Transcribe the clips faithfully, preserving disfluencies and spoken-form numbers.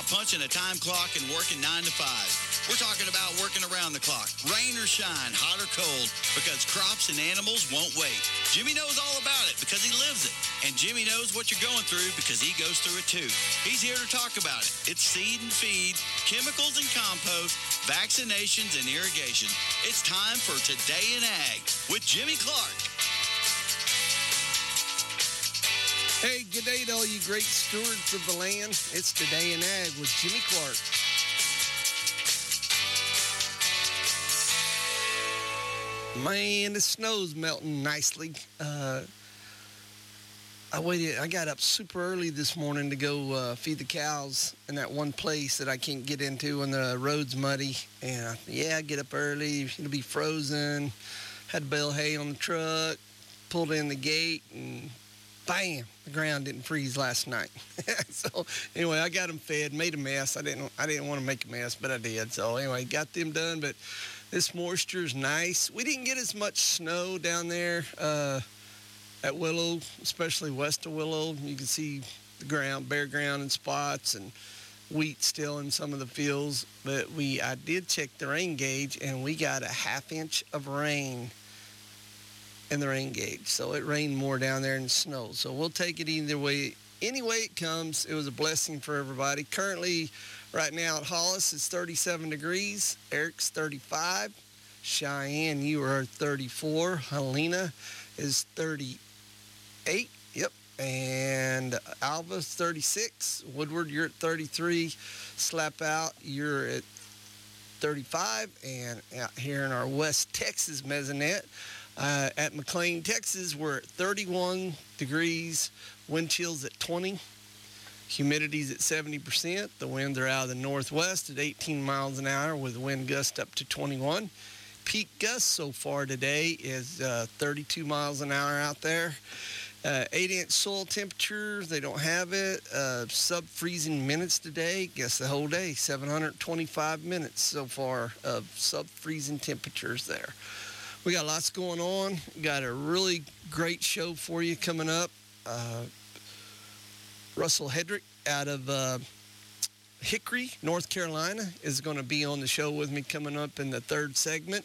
punching a time clock and working nine to five. We're talking about working around the clock, rain or shine, hot or cold, because crops and animals won't wait. Jimmy knows all about it because he lives it. And Jimmy knows what you're going through because he goes through it too. He's here to talk about it. It's seed and feed, chemicals and compost, vaccinations and irrigation. It's time for Today in Ag with Jimmy Clark. Hey, good day to all you great stewards of the land. It's Today in Ag with Jimmy Clark. Man, the snow's melting nicely. Uh, I waited. I got up super early this morning to go uh, feed the cows in that one place that I can't get into when the road's muddy. And I, yeah, I get up early. It'll be frozen. Had to bale hay on the truck. Pulled in the gate and bam, the ground didn't freeze last night. So anyway, I got them fed. Made a mess. I didn't. I didn't want to make a mess, but I did. So anyway, got them done. But this moisture is nice. We didn't get as much snow down there uh, at Willow, especially west of Willow. You can see the ground, bare ground in spots, and wheat still in some of the fields. But we, I did check the rain gauge, and we got a half inch of rain in the rain gauge. So it rained more down there than snow. So we'll take it either way. Any way it comes, it was a blessing for everybody. Currently, right now at Hollis, it's thirty-seven degrees. Eric's thirty-five. Cheyenne, you are thirty-four. Helena is thirty-eight. Yep. And Alva's thirty-six. Woodward, you're at thirty-three. Slap Out, you're at thirty-five. And out here in our West Texas mesonet, uh, at McLean, Texas, we're at thirty-one degrees. Wind chills at twenty. Humidity's at seventy percent. The winds are out of the northwest at eighteen miles an hour with wind gust up to twenty-one. Peak gust so far today is uh, thirty-two miles an hour out there. Uh, eight inch soil temperature, they don't have it. Uh, sub-freezing minutes today, guess the whole day, seven hundred twenty-five minutes so far of sub-freezing temperatures there. We got lots going on. Got a really great show for you coming up. Uh, Russell Hedrick out of uh, Hickory, North Carolina, is going to be on the show with me coming up in the third segment.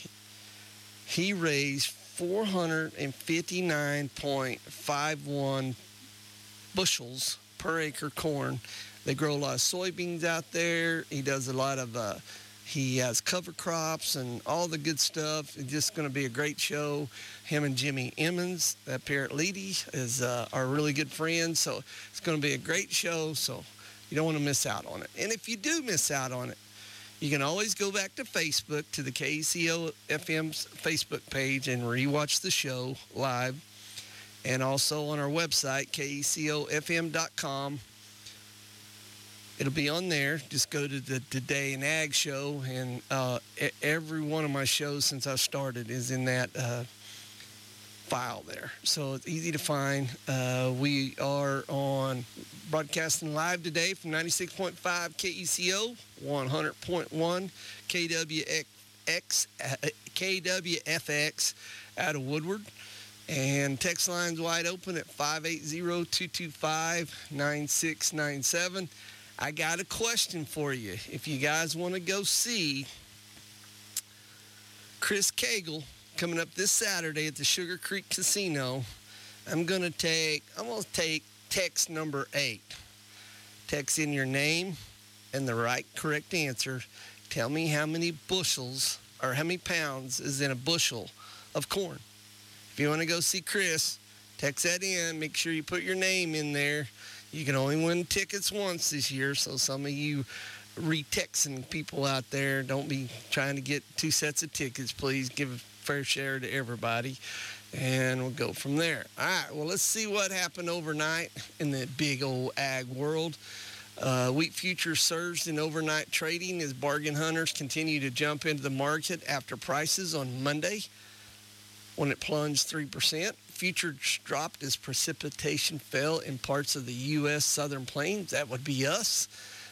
He raised four hundred fifty-nine point five one bushels per acre corn. They grow a lot of soybeans out there. He does a lot of, uh, he has cover crops and all the good stuff. It's just going to be a great show. Him and Jimmy Emmons, that Parrot Leedy, is uh, are really good friends. So it's going to be a great show. So you don't want to miss out on it. And if you do miss out on it, you can always go back to Facebook, to the K E C O F M's Facebook page, and rewatch the show live. And also on our website, K E C O F M dot com. It'll be on there. Just go to the Today in Ag show, and uh, every one of my shows since I started is in that uh, file there. So it's easy to find. Uh, we are on broadcasting live today from ninety-six point five K E C O, one hundred point one K W X, uh, K W F X out of Woodward. And text line's wide open at five eight zero, two two five, nine six nine seven. I got a question for you. If you guys want to go see Chris Cagle coming up this Saturday at the Sugar Creek Casino, I'm going to take, I'm going to take text number eight. Text in your name and the right correct answer. Tell me how many bushels or how many pounds is in a bushel of corn. If you want to go see Chris, text that in. Make sure you put your name in there. You can only win tickets once this year, so some of you retexting people out there, don't be trying to get two sets of tickets. Please give a fair share to everybody, and we'll go from there. All right, well, let's see what happened overnight in the big old ag world. Uh, wheat futures surged in overnight trading as bargain hunters continue to jump into the market after prices on Monday, when it plunged three percent. Futures dropped as precipitation fell in parts of the U S southern plains. That would be us.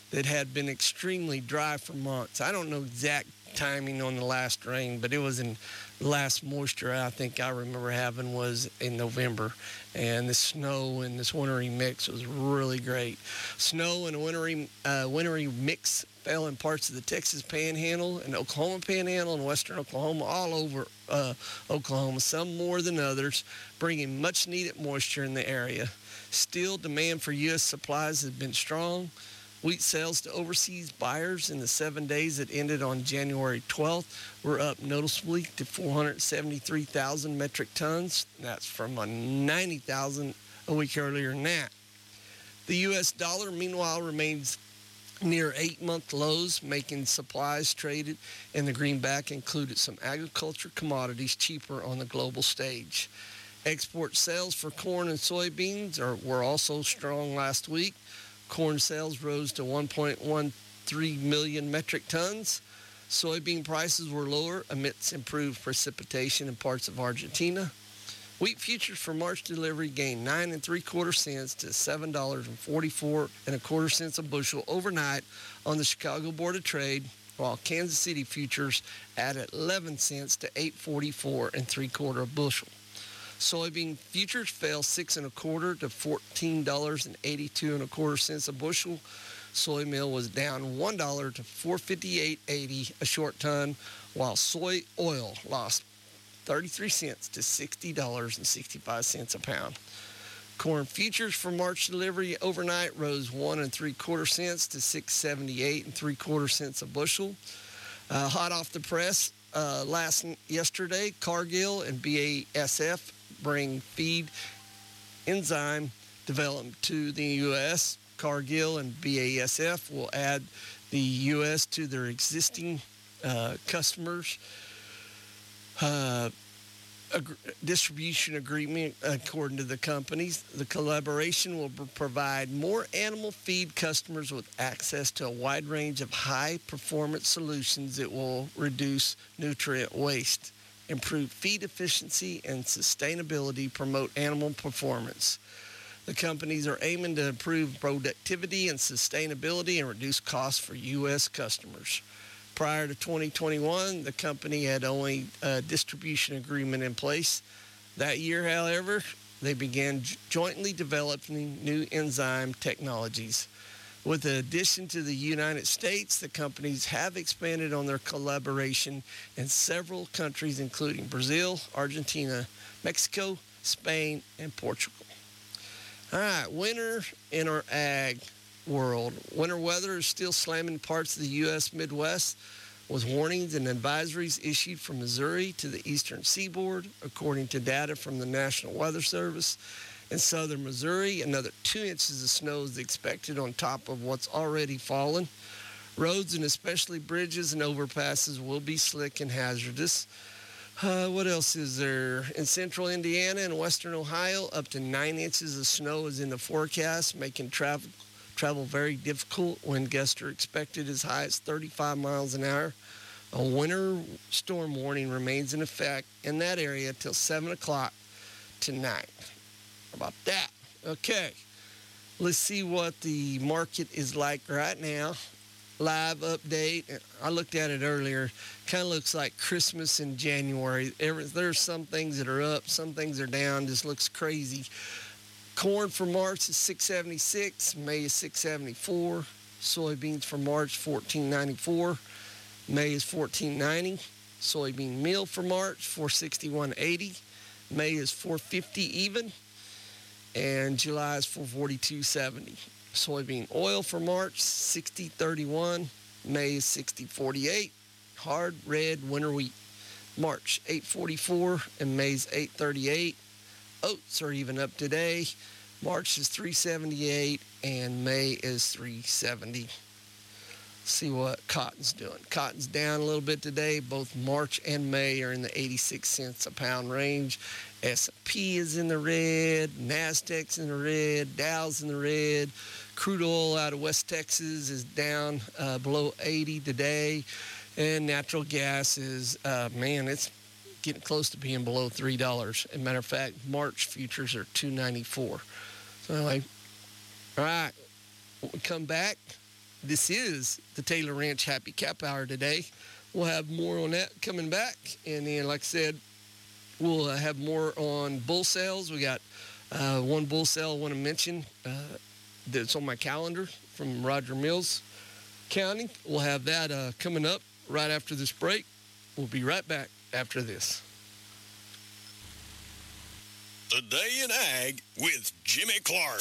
that had been extremely dry for months. I don't know exact timing on the last rain, but it was in the last moisture I think I remember having was in November. And the snow and this wintry mix was really great. Snow and a wintry, uh, wintry mix fell in parts of the Texas Panhandle and Oklahoma Panhandle and western Oklahoma, all over uh, Oklahoma, some more than others, bringing much needed moisture in the area. Still, demand for U S supplies has been strong. Wheat sales to overseas buyers in the seven days that ended on January twelfth were up noticeably to four hundred seventy-three thousand metric tons. That's from a ninety thousand a week earlier than that. The U S dollar, meanwhile, remains near eight-month lows, making supplies traded in the greenback included some agriculture commodities cheaper on the global stage. Export sales for corn and soybeans are, were also strong last week. Corn sales rose to one point one three million metric tons. Soybean prices were lower amidst improved precipitation in parts of Argentina. Wheat futures for March delivery gained nine and three quarter cents to seven dollars and forty-four and a quarter cents a bushel overnight on the Chicago Board of Trade, while Kansas City futures added eleven cents to eight forty-four and three quarter a bushel. Soybean futures fell six and a quarter to fourteen dollars and eighty-two and a quarter cents a bushel. Soy meal was down one dollar to four fifty-eight eighty a short ton, while soy oil lost thirty-three cents to sixty dollars and sixty-five cents a pound. Corn futures for March delivery overnight rose one and three quarter cents to six seventy-eight and three quarter cents a bushel. Uh, hot off the press, uh, last yesterday, Cargill and B A S F bring feed enzyme development to the U S. Cargill and B A S F will add the U S to their existing uh, customers' uh, ag- distribution agreement, according to the companies. The collaboration will b- provide more animal feed customers with access to a wide range of high-performance solutions that will reduce nutrient waste, improve feed efficiency and sustainability, promote animal performance. The companies are aiming to improve productivity and sustainability and reduce costs for U S customers. Prior to twenty twenty-one, the company had only a distribution agreement in place. That year, however, they began j- jointly developing new enzyme technologies. With the addition to the United States, the companies have expanded on their collaboration in several countries, including Brazil, Argentina, Mexico, Spain, and Portugal. All right, winter in our ag world. Winter weather is still slamming parts of the U S Midwest, with warnings and advisories issued from Missouri to the eastern seaboard, according to data from the National Weather Service. In southern Missouri, another two inches of snow is expected on top of what's already fallen. Roads and especially bridges and overpasses will be slick and hazardous. Uh, what else is there? In central Indiana and western Ohio, up to nine inches of snow is in the forecast, making travel travel very difficult. Wind gusts are expected as high as thirty-five miles an hour. A winter storm warning remains in effect in that area till seven o'clock tonight. How about that? Okay, let's see what the market is like right now. Live update. I looked at it earlier. Kind of looks like Christmas in January. Every, there's some things that are up, some things are down. Just looks crazy. Corn for March is six seventy-six. May is six seventy-four. Soybeans for March fourteen ninety-four. May is fourteen ninety. Soybean meal for March four sixty-one eighty. May is four fifty even. And July is four forty-two seventy. Soybean oil for March, sixty thirty-one. May is sixty forty-eight. Hard red winter wheat. March, eight forty-four, and May's eight thirty-eight. Oats are even up today. March is three seventy-eight, and May is three seventy. See what cotton's doing. Cotton's down a little bit today. Both March and May are in the eighty-six cents a pound range. S and P is in the red. NASDAQ's in the red. Dow's in the red. Crude oil out of West Texas is down uh, below eighty today. And natural gas is, uh, man, it's getting close to being below three dollars. As a matter of fact, March futures are two ninety-four. So anyway, all right, when we come back, this is the Taylor Ranch Happy Cap Hour today. We'll have more on that coming back. And then, like I said, we'll uh, have more on bull sales. We got uh, one bull sale I want to mention uh, that's on my calendar from Roger Mills County. We'll have that uh, coming up right after this break. We'll be right back after this. The Day in Ag with Jimmy Clark.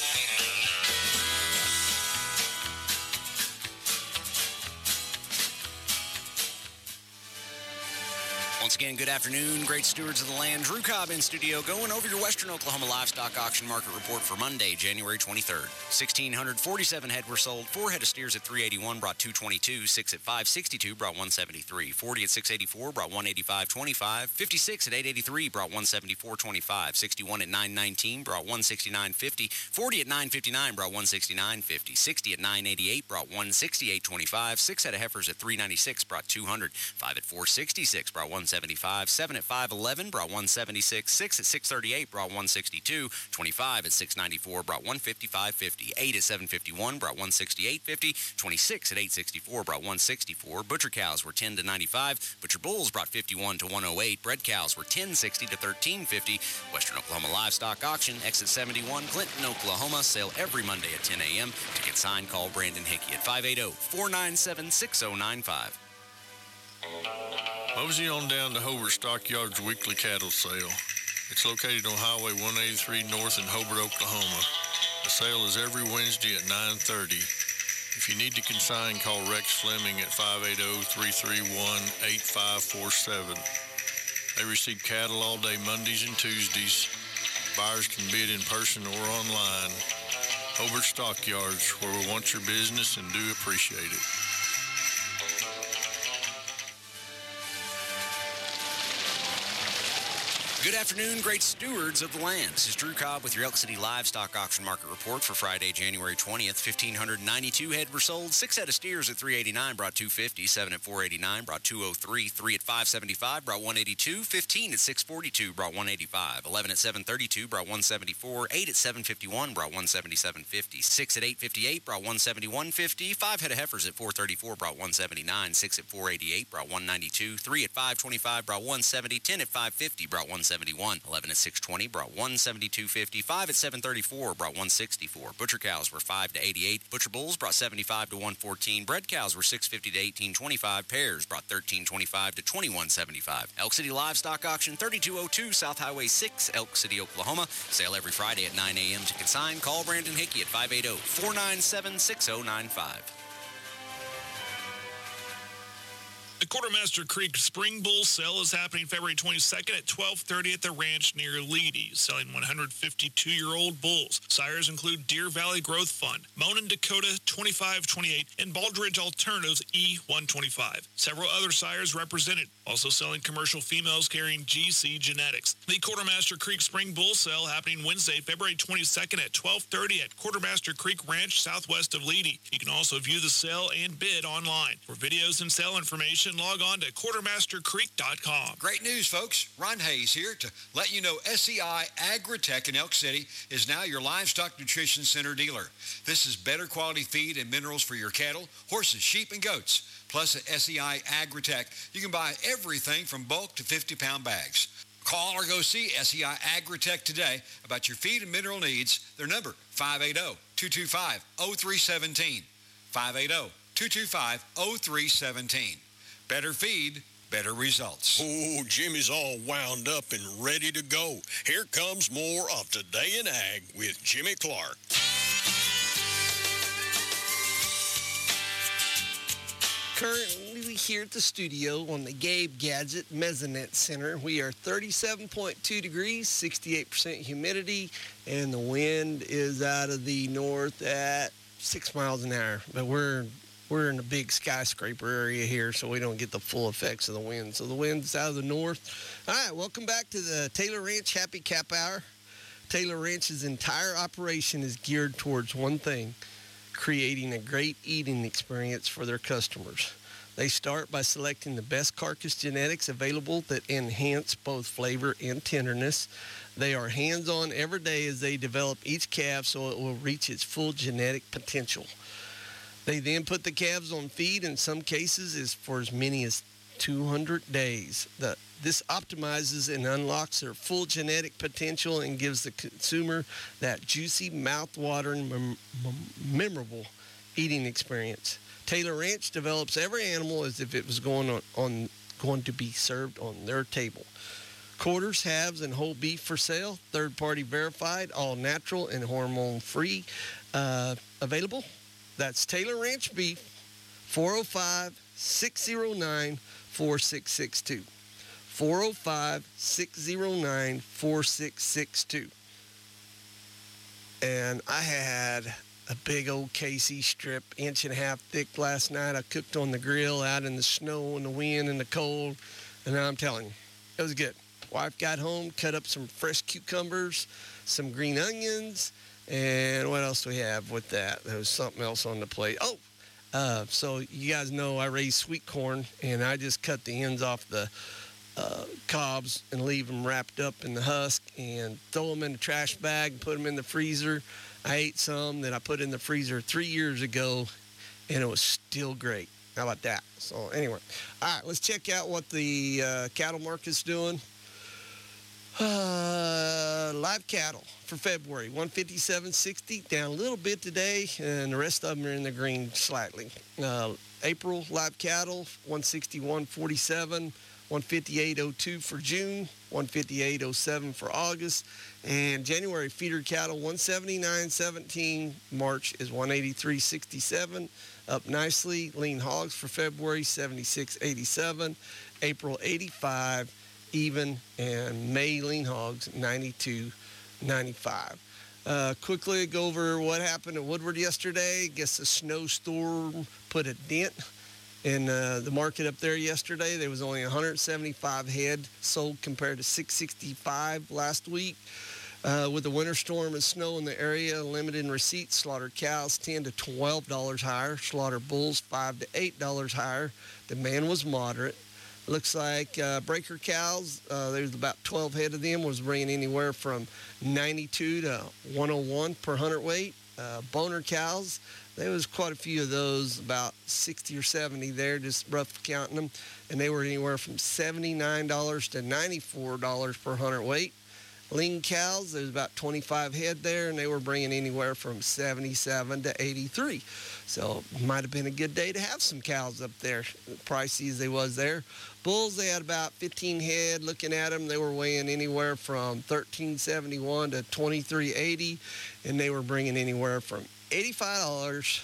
Once again, good afternoon, great stewards of the land. Drew Cobb in studio, going over your Western Oklahoma livestock auction market report for Monday, January twenty-third. one thousand six hundred forty-seven head were sold. Four head of steers at three eighty-one brought two twenty-two. Six at five sixty-two brought one seventy-three. forty at six eighty-four brought one eighty-five twenty-five. fifty-six at eight eighty-three brought one seventy-four twenty-five. sixty-one at nine nineteen brought one sixty-nine fifty. forty at nine fifty-nine brought one sixty-nine fifty. sixty at nine eighty-eight brought one sixty-eight twenty-five. Six head of heifers at three ninety-six brought two hundred. Five at four sixty-six brought one seventy-five. Seven at five eleven brought one seventy-six. Six at six thirty-eight brought one sixty-two. twenty-five at six ninety-four brought one fifty-five fifty. Eight at seven fifty-one brought one sixty-eight fifty. twenty-six at eight sixty-four brought one sixty-four. Butcher cows were ten to ninety-five. Butcher bulls brought fifty-one to one oh eight. Bred cows were ten sixty to thirteen fifty. Western Oklahoma Livestock Auction, exit seventy-one, Clinton, Oklahoma. Sale every Monday at ten a.m. Ticket signed, call Brandon Hickey at five eight zero, four nine seven, six zero nine five. Mosey on down to Hobart Stockyards weekly cattle sale. It's located on Highway one eighty-three North in Hobart, Oklahoma. The sale is every Wednesday at nine thirty. If you need to consign, call Rex Fleming at five eight zero, three three one, eight five four seven. They receive cattle all day Mondays and Tuesdays. Buyers can bid in person or online. Hobart Stockyards, where we want your business and do appreciate it. Good afternoon, great stewards of the land. This is Drew Cobb with your Elk City Livestock Auction Market Report for Friday, January twentieth. one thousand five hundred ninety-two head were sold. Six head of steers at three eighty-nine brought two fifty. Seven at four eighty-nine brought two oh three. Three at five seventy-five brought one eighty-two. Fifteen at six forty-two brought one eighty-five. Eleven at seven thirty-two brought one seventy-four. Eight at seven fifty-one brought one seventy-seven fifty. Six at eight fifty-eight brought one seventy-one fifty. Five head of heifers at four thirty-four brought one seventy-nine. Six at four eighty-eight brought one ninety-two. Three at five twenty-five brought one seventy. Ten at five fifty brought one seventy-one. Eleven at six twenty brought one seventy-two fifty. Five at seven thirty-four brought one sixty-four. Butcher cows were five to eighty-eight. Butcher bulls brought seventy-five to one fourteen. Bred cows were six fifty to eighteen twenty-five. Pairs brought thirteen twenty-five to twenty-one seventy-five. Elk City Livestock Auction, thirty-two oh two South Highway six, Elk City, Oklahoma. Sale every Friday at nine a.m. To consign, call Brandon Hickey at five eight zero, four nine seven, six zero nine five. The Quartermaster Creek Spring Bull Sale is happening February twenty-second at twelve thirty at the ranch near Leedy, selling one hundred fifty-two-year-old bulls. Sires include Deer Valley Growth Fund, Monon Dakota twenty-five twenty-eight, and Baldridge Alternatives E one twenty-five. Several other sires represented. Also selling commercial females carrying G C genetics. The Quartermaster Creek Spring Bull Sale happening Wednesday, February twenty-second at twelve thirty at Quartermaster Creek Ranch, southwest of Leedy. You can also view the sale and bid online. For videos and sale information, log on to quartermaster creek dot com. Great news, folks. Ron Hayes here to let you know S E I Agritech in Elk City is now your livestock nutrition center dealer. This is better quality feed and minerals for your cattle, horses, sheep, and goats. Plus, at S E I Agritech, you can buy everything from bulk to fifty-pound bags. Call or go see S E I Agritech today about your feed and mineral needs. Their number, five eight zero, two two five, zero three one seven. five eight zero, two two five, zero three one seven. Better feed, better results. Oh, Jimmy's all wound up and ready to go. Here comes more of Today in Ag with Jimmy Clark. Currently here at the studio on the Gabe Gadget Mesonet Center. We are thirty-seven point two degrees, sixty-eight percent humidity, and the wind is out of the north at six miles an hour. But we're we're in a big skyscraper area here, so we don't get the full effects of the wind. So the wind's out of the north. All right, welcome back to the Taylor Ranch Happy Cap Hour. Taylor Ranch's entire operation is geared towards one thing: creating a great eating experience for their customers. They start by selecting the best carcass genetics available that enhance both flavor and tenderness. They are hands-on every day as they develop each calf so it will reach its full genetic potential. They then put the calves on feed, in some cases is for as many as two hundred days. The, this optimizes and unlocks their full genetic potential and gives the consumer that juicy, mouth-watering, mem- mem- memorable eating experience. Taylor Ranch develops every animal as if it was going on, on going to be served on their table. Quarters, halves, and whole beef for sale. Third-party verified, all natural and hormone-free. Uh, available. That's Taylor Ranch Beef, four oh five, six oh nine, four six six two. four oh five, six oh nine, four six six two. And I had a big old K C strip, inch and a half thick last night. I cooked on the grill out in the snow and the wind and the cold. And I'm telling you, it was good. Wife got home, cut up some fresh cucumbers, some green onions, and what else do we have with that? There was something else on the plate. Oh, uh, so you guys know I raise sweet corn, and I just cut the ends off the uh, cobs and leave them wrapped up in the husk and throw them in the trash bag and put them in the freezer. I ate some that I put in the freezer three years ago, and it was still great. How about that? So anyway, all right, let's check out what the uh, cattle market's doing. Uh, live cattle for February, one fifty-seven sixty, down a little bit today, and the rest of them are in the green slightly. Uh, April live cattle, one sixty-one forty-seven, one fifty-eight oh two for June, one fifty-eight oh seven for August, and January feeder cattle, one seventy-nine seventeen. March is one eighty-three sixty-seven, up nicely. Lean hogs for February, seventy-six eighty-seven, April eighty-five. Even, and May lean hogs ninety-two ninety-five. Uh, quickly go over what happened at Woodward yesterday. Guess the snowstorm put a dent in uh, the market up there yesterday. There was only one hundred seventy-five head sold compared to six hundred sixty-five last week. Uh, with the winter storm and snow in the area, limited in receipts, slaughtered cows ten to twelve dollars higher, slaughtered bulls five to eight dollars higher. Demand was moderate. Looks like uh, breaker cows, uh, there's about twelve head of them, was bringing anywhere from ninety-two to one oh one per hundredweight. Uh, boner cows, there was quite a few of those, about sixty or seventy there, just rough counting them. And they were anywhere from seventy-nine dollars to ninety-four dollars per hundredweight. Lean cows, there's about twenty-five head there, and they were bringing anywhere from seventy-seven to eighty-three. So it might have been a good day to have some cows up there, pricey as they was there. Bulls, they had about fifteen head. Looking at them, they were weighing anywhere from thirteen seventy-one to twenty-three eighty, and they were bringing anywhere from eighty-five dollars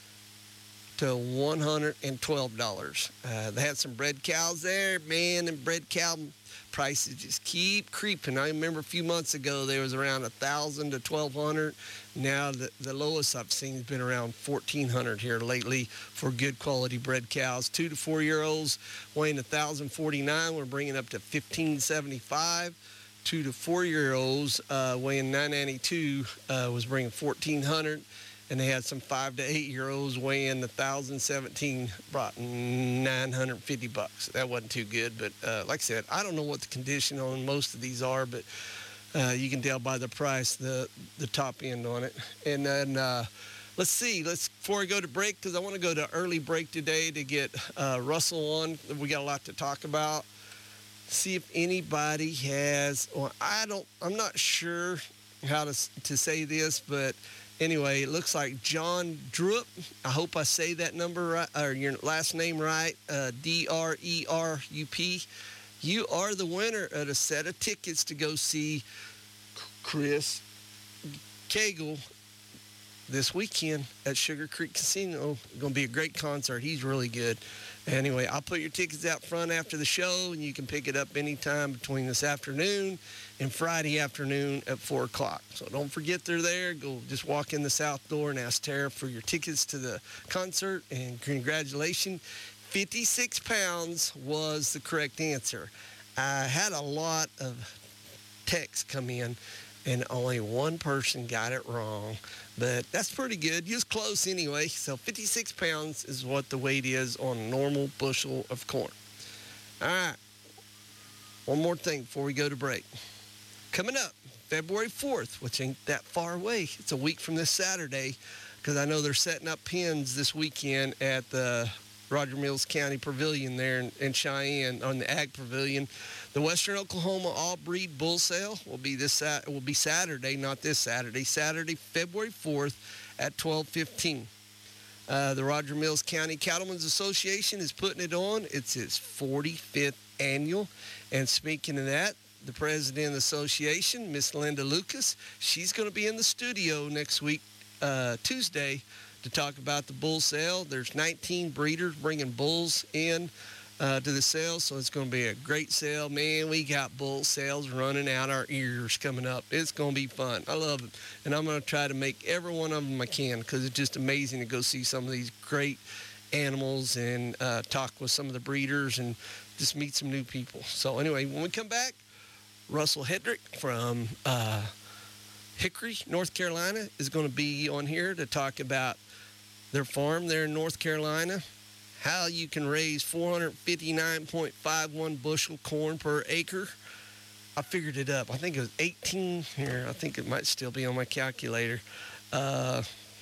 to one hundred twelve dollars. Uh, they had some bred cows there. Man, and bred cow prices just keep creeping. I remember a few months ago there was around one thousand to twelve hundred. Now the, the lowest I've seen has been around fourteen hundred here lately for good quality bred cows. Two to four year olds weighing one thousand forty-nine. We're bringing up to fifteen seventy-five. Two to four year olds uh, weighing nine ninety-two uh, was bringing fourteen hundred. And they had some five to eight year olds weighing one thousand seventeen, brought nine hundred fifty bucks. That wasn't too good, but uh, like I said, I don't know what the condition on most of these are, but uh, you can tell by the price, the the top end on it. And then uh, let's see, let's before we go to break, because I want to go to early break today to get uh, Russell on. We got a lot to talk about. See if anybody has. Well, I don't. I'm not sure how to to say this, but. Anyway, it looks like John Drup. I hope I say that number right, or your last name right. Uh, D R E R U P. You are the winner of a set of tickets to go see Chris Cagle this weekend at Sugar Creek Casino. Going to be a great concert. He's really good. Anyway, I'll put your tickets out front after the show, and you can pick it up anytime between this afternoon and Friday afternoon at four o'clock. So don't forget they're there. Go just walk in the south door and ask Tara for your tickets to the concert, and congratulations. fifty-six pounds was the correct answer. I had a lot of texts come in, and only one person got it wrong. But that's pretty good. You was close anyway. So fifty-six pounds is what the weight is on a normal bushel of corn. All right. One more thing before we go to break. Coming up, February fourth, which ain't that far away. It's a week from this Saturday. because I know they're setting up pens this weekend at the Roger Mills County Pavilion there in, in Cheyenne on the Ag Pavilion. The Western Oklahoma All Breed Bull Sale will be this will be Saturday, not this Saturday. Saturday, February fourth at twelve fifteen. Uh, the Roger Mills County Cattlemen's Association is putting it on. It's its forty-fifth annual. And speaking of that, the president of the association, Miss Linda Lucas, she's going to be in the studio next week, uh, Tuesday, to talk about the bull sale. There's nineteen breeders bringing bulls in uh, to the sale, so it's going to be a great sale. Man, we got bull sales running out our ears coming up. It's going to be fun. I love it, and I'm going to try to make every one of them I can, because it's just amazing to go see some of these great animals and uh, talk with some of the breeders and just meet some new people. So anyway, when we come back, Russell Hedrick from uh, Hickory, North Carolina, is going to be on here to talk about their farm there in North Carolina, how you can raise four hundred fifty-nine point five one bushel corn per acre. I figured it up. I think it was eighteen here. I think it might still be on my calculator. Uh,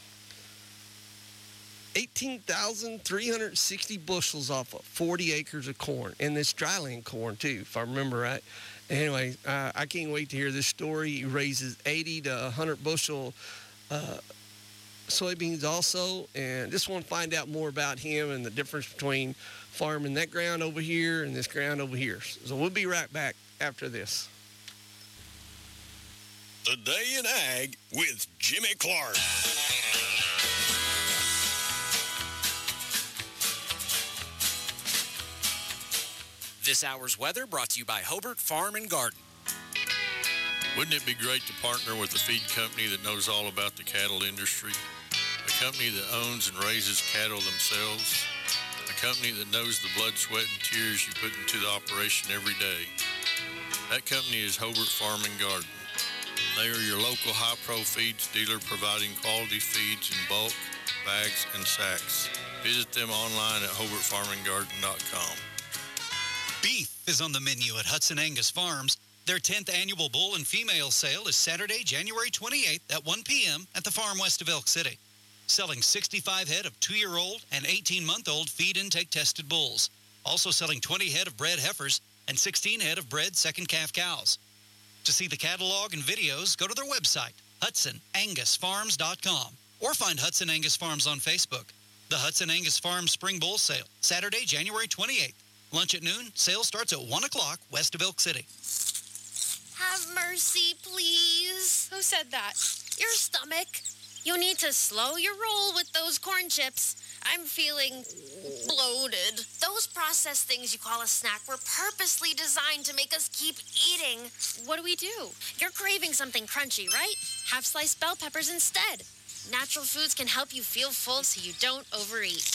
eighteen thousand three hundred sixty bushels off of forty acres of corn, and this dryland corn too, if I remember right. Anyway, uh, I can't wait to hear this story. He raises eighty to one hundred bushel uh, soybeans also, and just want to find out more about him and the difference between farming that ground over here and this ground over here. So we'll be right back after this. Today in Ag with Jimmy Clark. This hour's weather brought to you by Hobart Farm and Garden. Wouldn't it be great to partner with a feed company that knows all about the cattle industry? A company that owns and raises cattle themselves? A company that knows the blood, sweat, and tears you put into the operation every day? That company is Hobart Farm and Garden. They are your local high-pro feeds dealer, providing quality feeds in bulk, bags, and sacks. Visit them online at hobart farm and garden dot com. Beef is on the menu at Hudson Angus Farms. Their tenth annual bull and female sale is Saturday, January twenty-eighth at one p.m. at the farm west of Elk City. Selling sixty-five head of two-year-old and eighteen-month-old feed intake tested bulls. Also selling twenty head of bred heifers and sixteen head of bred second calf cows. To see the catalog and videos, go to their website, hudson angus farms dot com, or find Hudson Angus Farms on Facebook. The Hudson Angus Farms Spring Bull Sale, Saturday, January twenty-eighth. Lunch at noon. Sale starts at one o'clock west of Elk City. Have mercy, please. Who said that? Your stomach. You need to slow your roll with those corn chips. I'm feeling bloated. Those processed things you call a snack were purposely designed to make us keep eating. What do we do? You're craving something crunchy, right? Have sliced bell peppers instead. Natural foods can help you feel full so you don't overeat.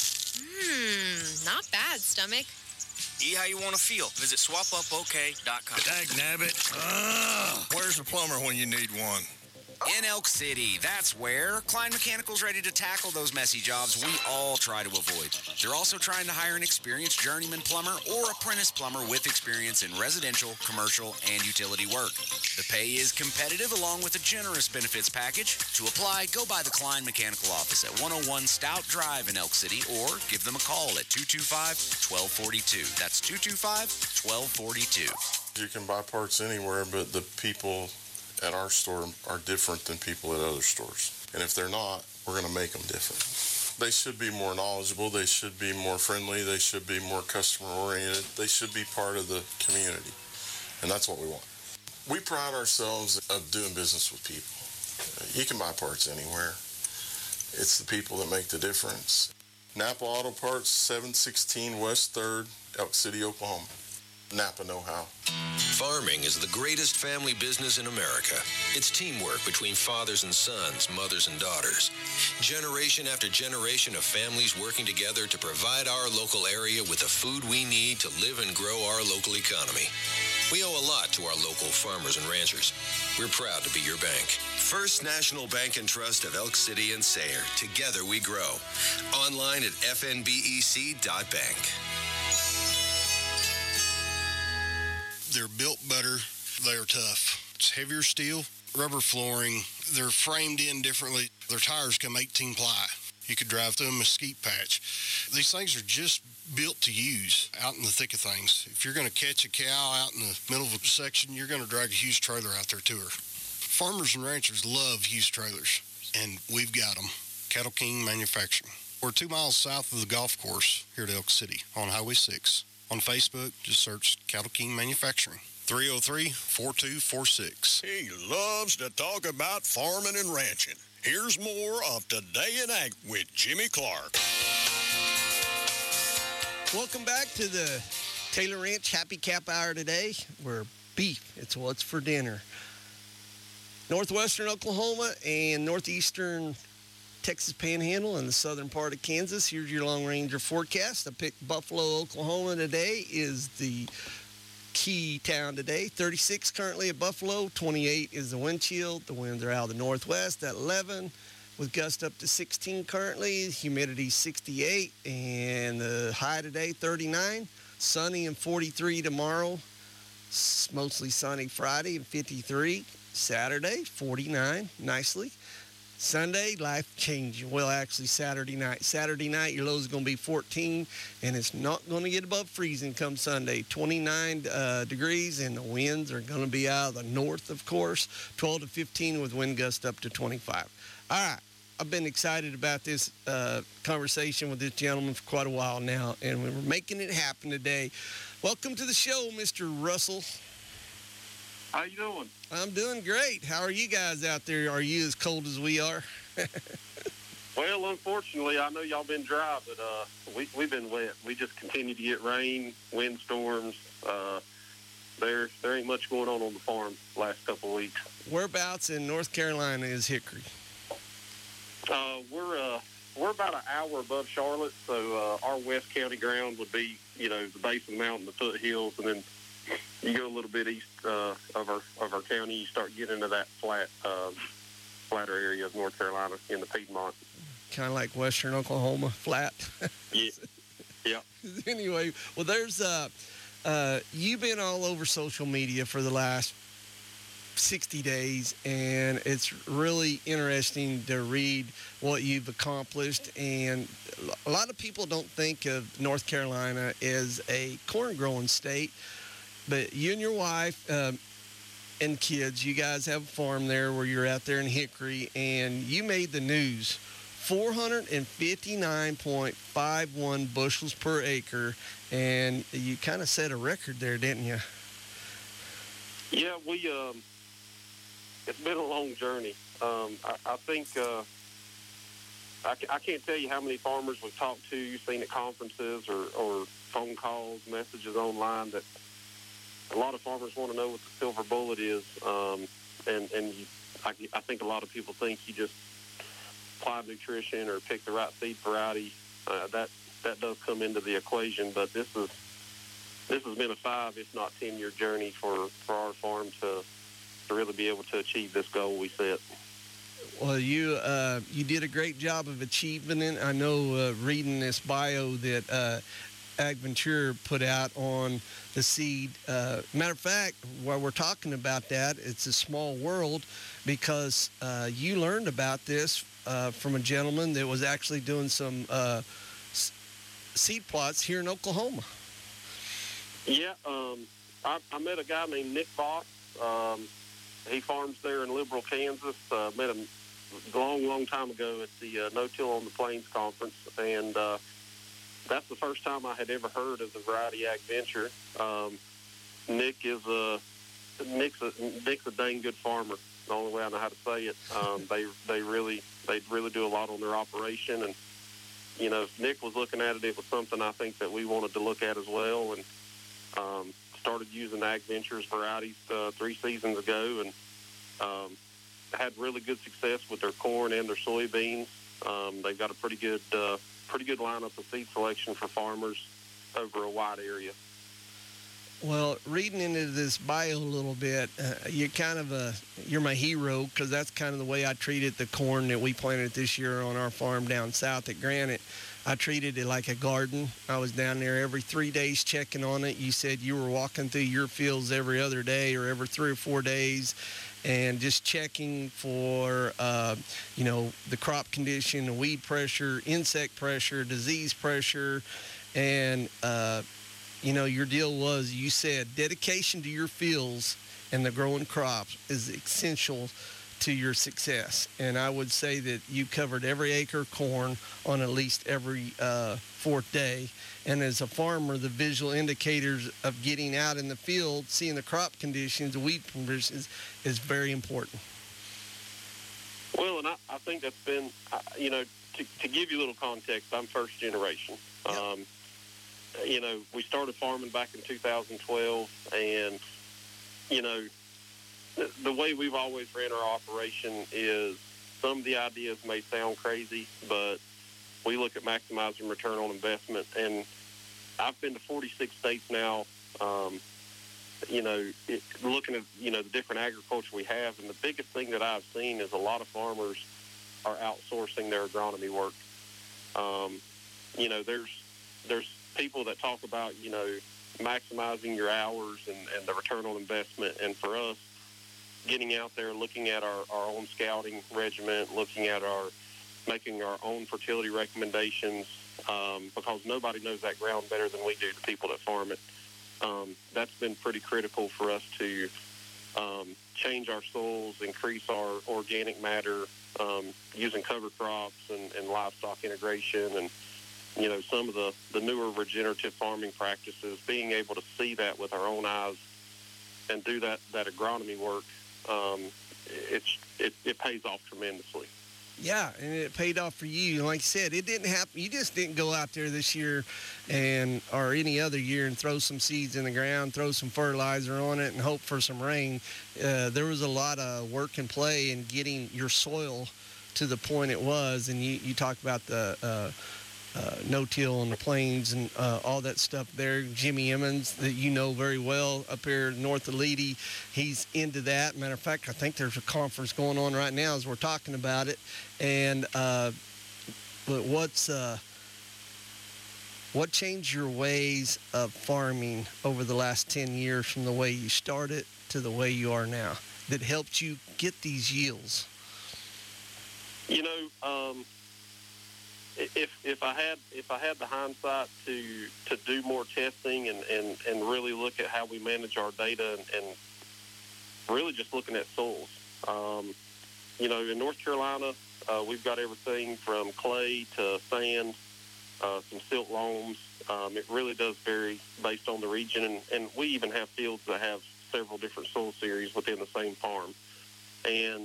Mmm, not bad, stomach. Eat how you want to feel. Visit swap up o k dot com. Dag nabbit. Uh, where's the plumber when you need one? In Elk City, that's where Klein Mechanical's ready to tackle those messy jobs we all try to avoid. They're also trying to hire an experienced journeyman plumber or apprentice plumber with experience in residential, commercial, and utility work. The pay is competitive along with a generous benefits package. To apply, go by the Klein Mechanical office at one oh one Stout Drive in Elk City or give them a call at two two five, one two four two. That's two two five, one two four two. You can buy parts anywhere, but the people at our store are different than people at other stores. And if they're not, we're going to make them different. They should be more knowledgeable. They should be more friendly. They should be more customer-oriented. They should be part of the community. And that's what we want. We pride ourselves of doing business with people. You can buy parts anywhere. It's the people that make the difference. Napa Auto Parts, seven sixteen West third, Elk City, Oklahoma. Napa know-how. Farming is the greatest family business in America. It's teamwork between fathers and sons, mothers and daughters. Generation after generation of families working together to provide our local area with the food we need to live and grow our local economy. We owe a lot to our local farmers and ranchers. We're proud to be your bank. First National Bank and Trust of Elk City and Sayre. Together we grow. Online at f n b e c dot bank. They're built better. They're tough. It's heavier steel. rubber flooring. They're framed in differently. Their tires come eighteen ply. You could drive through a mesquite patch. These things are just built to use out in the thick of things. If you're going to catch a cow out in the middle of a section, you're going to drag a huge trailer out there to her. Farmers and ranchers love used trailers, and we've got them. Cattle King Manufacturing. We're two miles south of the golf course here at Elk City on Highway six. On Facebook, just search Cattle King Manufacturing. three oh three, four two four six. He loves to talk about farming and ranching. Here's more of Today in Ag with Jimmy Clark. Welcome back to the Taylor Ranch Happy Cap Hour today, where beef, it's what's for dinner. Northwestern Oklahoma and northeastern Texas Panhandle and the southern part of Kansas. Here's your long ranger forecast. I picked Buffalo, Oklahoma today is the key town today. thirty-six currently at Buffalo. twenty-eight is the wind chill. The winds are out of the northwest at eleven with gust up to sixteen currently. Humidity sixty-eight and the high today thirty-nine. Sunny and forty-three tomorrow. It's mostly sunny Friday and fifty-three. Saturday forty-nine nicely. Sunday, life-changing. Well, actually, Saturday night. Saturday night, your low is going to be fourteen, and it's not going to get above freezing come Sunday. twenty-nine uh, degrees, and the winds are going to be out of the north, of course. twelve to fifteen with wind gust up to twenty-five. All right. I've been excited about this uh, conversation with this gentleman for quite a while now, and we're making it happen today. Welcome to the show, Mister Russell. How you doing? I'm doing great. How are you guys out there? Are you as cold as we are? Well, unfortunately, I know y'all been dry, but uh, we, we've been wet. We just continue to get rain, windstorms. Uh, there, there ain't much going on on the farm the last couple of weeks. Whereabouts in North Carolina is Hickory? Uh, we're uh, we're about an hour above Charlotte, so uh, our West County ground would be, you know, the base of the mountain, the foothills, and then you go a little bit east uh, of our of our county, you start getting into that flat, um, flatter area of North Carolina in the Piedmont. Kind of like western Oklahoma, flat. Yeah. Yeah. Anyway, well, there's uh, uh, you've been all over social media for the last sixty days, and it's really interesting to read what you've accomplished. And a lot of people don't think of North Carolina as a corn growing state. But you and your wife um, and kids, you guys have a farm there where you're out there in Hickory, and you made the news. four hundred fifty-nine point five one bushels per acre, and you kind of set a record there, didn't you? Yeah, we. Um, it's been a long journey. Um, I, I think uh, I, I can't tell you how many farmers we've talked to, seen at conferences or, or phone calls, messages online that. A lot of farmers want to know what the silver bullet is, um, and and you, I, I think a lot of people think you just apply nutrition or pick the right seed variety. Uh, that that does come into the equation, but this is this has been a five, if not ten year journey for, for our farm to to really be able to achieve this goal we set. Well, you uh, you did a great job of achieving it. I know uh, reading this bio that uh, AgVentura put out on the seed. Uh, matter of fact, while we're talking about that, it's a small world because uh, you learned about this uh, from a gentleman that was actually doing some uh, s- seed plots here in Oklahoma. Yeah, um, I, I met a guy named Nick Voss. Um, he farms there in Liberal, Kansas. Uh, met him a long, long time ago at the uh, No-Till on the Plains conference, and uh, that's the first time I had ever heard of the Variety Ag Venture. Um, Nick is a Nick's a Nick's a dang good farmer. The only way I know how to say it. Um, they they really they really do a lot on their operation, and you know, if Nick was looking at it, it was something I think that we wanted to look at as well, and um, started using Ag Ventures varieties uh, three seasons ago, and um, had really good success with their corn and their soybeans. Um, they've got a pretty good. Uh, pretty good lineup of seed selection for farmers over a wide area. Well, reading into this bio a little bit, uh, you're kind of a, you're my hero because that's kind of the way I treated the corn that we planted this year on our farm down south at Granite. I treated it like a garden. I was down there every three days checking on it. You said you were walking through your fields every other day or every three or four days and just checking for, uh, you know, the crop condition, the weed pressure, insect pressure, disease pressure, and, uh, you know, your deal was, you said, dedication to your fields and the growing crops is essential to your success. And I would say that you covered every acre of corn on at least every uh, fourth day. And as a farmer, the visual indicators of getting out in the field, seeing the crop conditions, the weed conditions, is very important. Well, and I, I think that's been, uh, you know, to, to give you a little context, I'm first generation. Yep. Um, you know, we started farming back in two thousand twelve, and, you know, the, the way we've always ran our operation is some of the ideas may sound crazy, but we look at maximizing return on investment. And I've been to forty-six states now, um, you know, it, looking at, you know, the different agriculture we have. And the biggest thing that I've seen is a lot of farmers are outsourcing their agronomy work. Um, you know, there's, there's people that talk about, you know, maximizing your hours and, and the return on investment. And for us, getting out there, looking at our, our own scouting regiment, looking at our, making our own fertility recommendations, um, because nobody knows that ground better than we do, the people that farm it. Um, that's been pretty critical for us to um, change our soils, increase our organic matter, um, using cover crops and, and livestock integration, and, you know, some of the, the newer regenerative farming practices, being able to see that with our own eyes and do that, that agronomy work, um, it's, it, it pays off tremendously. Yeah, and it paid off for you. Like I said, it didn't happen. You just didn't go out there this year and or any other year and throw some seeds in the ground, throw some fertilizer on it, and hope for some rain. Uh, there was a lot of work and play in getting your soil to the point it was. And you, you talked about the uh, uh, no-till on the plains and uh, all that stuff there. Jimmy Emmons, that you know very well up here north of Leedy, he's into that. Matter of fact, I think there's a conference going on right now as we're talking about it. And uh, but what's uh, what changed your ways of farming over the last ten years from the way you started to the way you are now that helped you get these yields? You know, um, if if I had if I had the hindsight to to do more testing and, and, and really look at how we manage our data and, and really just looking at soils, um, you know, in North Carolina. Uh, we've got everything from clay to sand, uh, some silt loams. Um, it really does vary based on the region, and, and we even have fields that have several different soil series within the same farm. And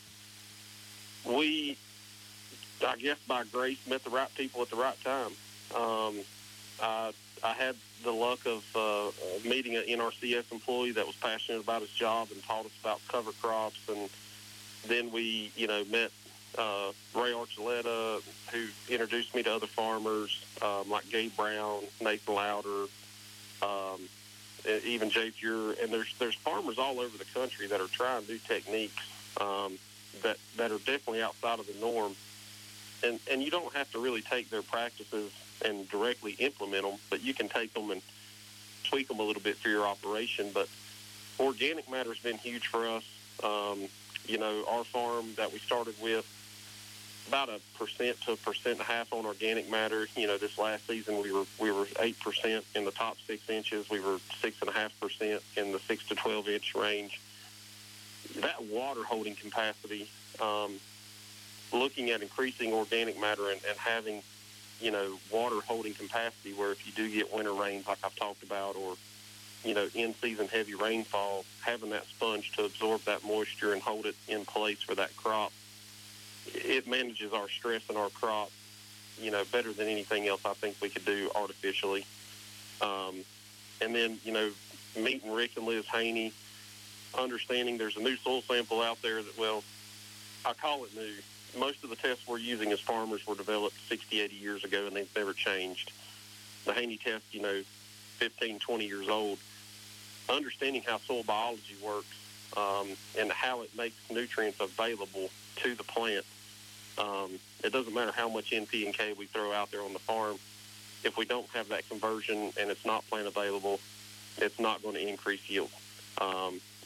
we, I guess by grace, met the right people at the right time. Um, I, I had the luck of uh, meeting an N R C S employee that was passionate about his job and taught us about cover crops, and then we, you know, met Uh, Ray Archuleta, who introduced me to other farmers um, like Gabe Brown, Nathan Louder, um, even Jay Fuhr. And there's there's farmers all over the country that are trying new techniques um, that that are definitely outside of the norm. And and you don't have to really take their practices and directly implement them, but you can take them and tweak them a little bit for your operation. But organic matter has been huge for us. Um, you know, our farm that we started with, about a percent to a percent and a half on organic matter. You know, this last season we were we were eight percent in the top six inches. We were six and a half percent in the six to twelve inch range. That water holding capacity, um, looking at increasing organic matter and, and having, you know, water holding capacity where if you do get winter rains like I've talked about, or, you know, in season heavy rainfall, having that sponge to absorb that moisture and hold it in place for that crop. It manages our stress in our crop, you know, better than anything else I think we could do artificially. Um, and then, you know, meeting Rick and Liz Haney, understanding there's a new soil sample out there that, well, I call it new. Most of the tests we're using as farmers were developed sixty, eighty years ago, and they've never changed. The Haney test, you know, fifteen, twenty years old. Understanding how soil biology works um, and how it makes nutrients available to the plant. Um, it doesn't matter how much N P and K we throw out there on the farm. If we don't have that conversion and it's not plant available, it's not going to increase yield. Um,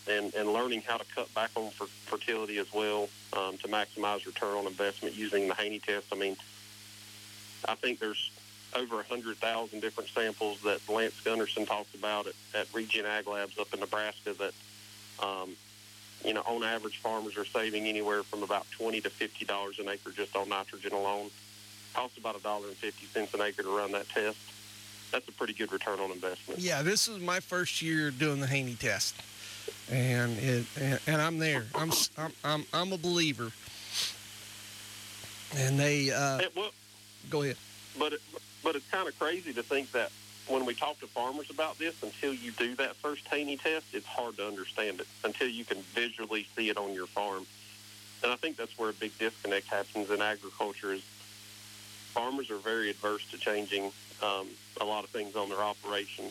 and, and learning how to cut back on fer- fertility as well um, to maximize return on investment using the Haney test. I mean, I think there's over one hundred thousand different samples that Lance Gunderson talks about at, at Regen Ag Labs up in Nebraska that, um, you know, on average, farmers are saving anywhere from about twenty to fifty dollars an acre just on nitrogen alone. Costs about one dollar and fifty cents an acre to run that test. That's a pretty good return on investment. Yeah, this is my first year doing the Haney test, and it and, and I'm there. I'm I'm I'm, I'm a believer. And they uh, it, well, go ahead. But it, but it's kind of crazy to think that when we talk to farmers about this, until you do that first Haney test, it's hard to understand it until you can visually see it on your farm. And I think that's where a big disconnect happens in agriculture is farmers are very adverse to changing um, a lot of things on their operations.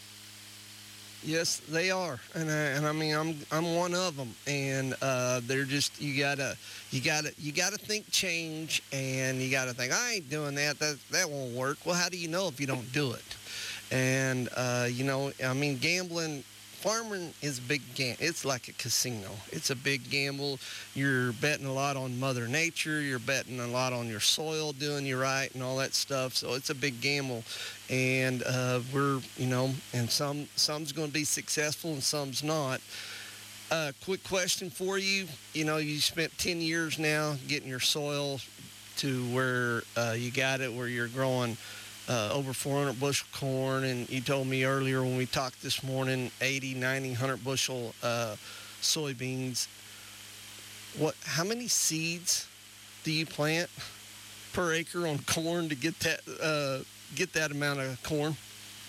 Yes, they are, and I, and I mean I'm I'm one of them, and uh, they're just you gotta you gotta you gotta think change, and you gotta think I ain't doing that that that won't work. Well, how do you know if you don't do it? And uh, you know, I mean, gambling, farming is a big game. It's like a casino. It's a big gamble. You're betting a lot on Mother Nature. You're betting a lot on your soil doing you right and all that stuff. So it's a big gamble. And uh, we're, you know, and some some's going to be successful and some's not. Uh, quick question for you. You know, you spent ten years now getting your soil to where uh, you got it, where you're growing Uh, over four hundred bushel corn, and you told me earlier when we talked this morning, eighty, ninety, one hundred bushel uh, soybeans. What? How many seeds do you plant per acre on corn to get that uh, get that amount of corn?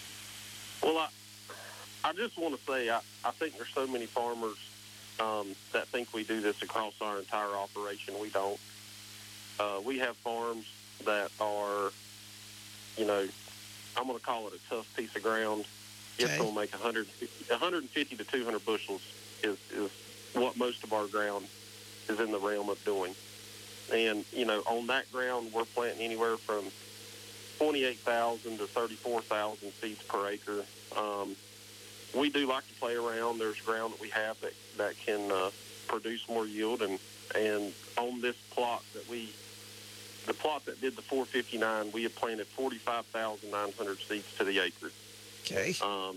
Well, I I just want to say I, I think there's so many farmers um, that think we do this across our entire operation. We don't. Uh, we have farms that are, you know, I'm going to call it a tough piece of ground. It's Okay. going to make one hundred, one hundred fifty to two hundred bushels is, is what most of our ground is in the realm of doing. And, you know, on that ground, we're planting anywhere from twenty-eight thousand to thirty-four thousand seeds per acre. Um, we do like to play around. There's ground that we have that, that can uh, produce more yield. And, and on this plot that we The plot that did the four fifty-nine, we had planted forty-five thousand nine hundred seeds to the acre. Okay. Um,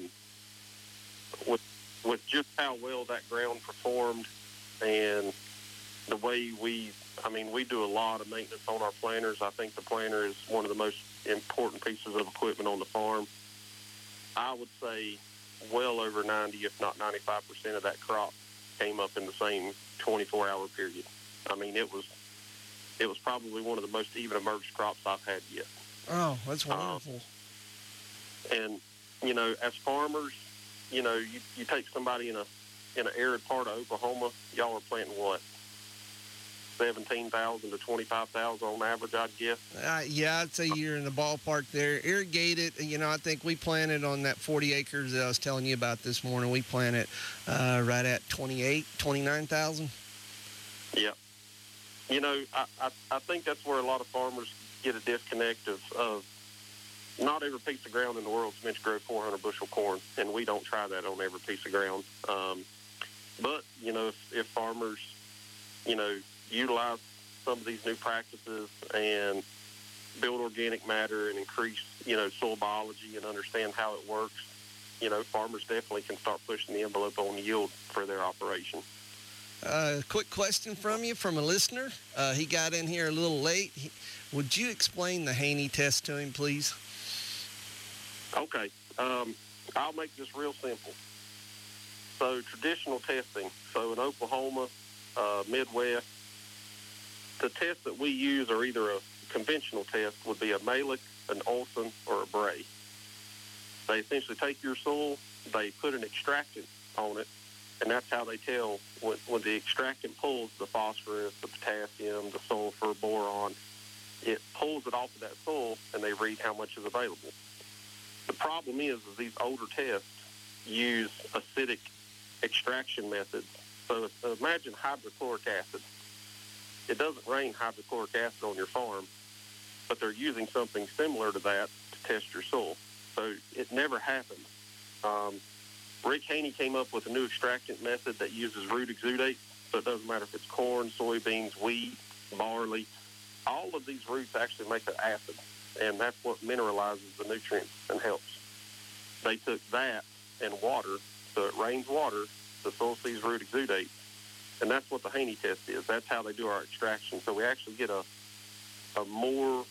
with, with just how well that ground performed and the way we, I mean, we do a lot of maintenance on our planters. I think the planter is one of the most important pieces of equipment on the farm. I would say well over ninety, if not ninety-five percent of that crop came up in the same twenty-four hour period. I mean, it was It was probably one of the most even emerged crops I've had yet. Oh, that's wonderful. Um, and, you know, as farmers, you know, you, you take somebody in a in an arid part of Oklahoma, y'all are planting what? seventeen thousand to twenty-five thousand on average, I'd guess. Uh, yeah, I'd say you're in the ballpark there. Irrigated, you know, I think we planted on that forty acres that I was telling you about this morning. We planted uh, right at twenty-eight, twenty-nine thousand. Yep. You know, I, I, I think that's where a lot of farmers get a disconnect of, of not every piece of ground in the world is meant to grow four hundred bushel corn, and we don't try that on every piece of ground. Um, but, you know, if, if farmers, you know, utilize some of these new practices and build organic matter and increase, you know, soil biology and understand how it works, you know, farmers definitely can start pushing the envelope on yield for their operation. Uh, quick question from you, from a listener. Uh, he got in here a little late. He, would you explain the Haney test to him, please? Okay. Um, I'll make this real simple. So traditional testing, so in Oklahoma, uh, Midwest, the tests that we use are either a conventional test, would be a Malik, an Olson, or a Bray. They essentially take your soil, they put an extractant on it, and that's how they tell when, when the extractant pulls the phosphorus, the potassium, the sulfur, boron, it pulls it off of that soil, and they read how much is available. The problem is, is these older tests use acidic extraction methods. So uh, imagine hydrochloric acid. It doesn't rain hydrochloric acid on your farm, but they're using something similar to that to test your soil. So it never happens. Um, Rick Haney came up with a new extractant method that uses root exudate, so it doesn't matter if it's corn, soybeans, wheat, barley. All of these roots actually make an acid, and that's what mineralizes the nutrients and helps. They took that and water, so it rains water, the soil sees root exudate, and that's what the Haney test is. That's how they do our extraction. So we actually get a a more,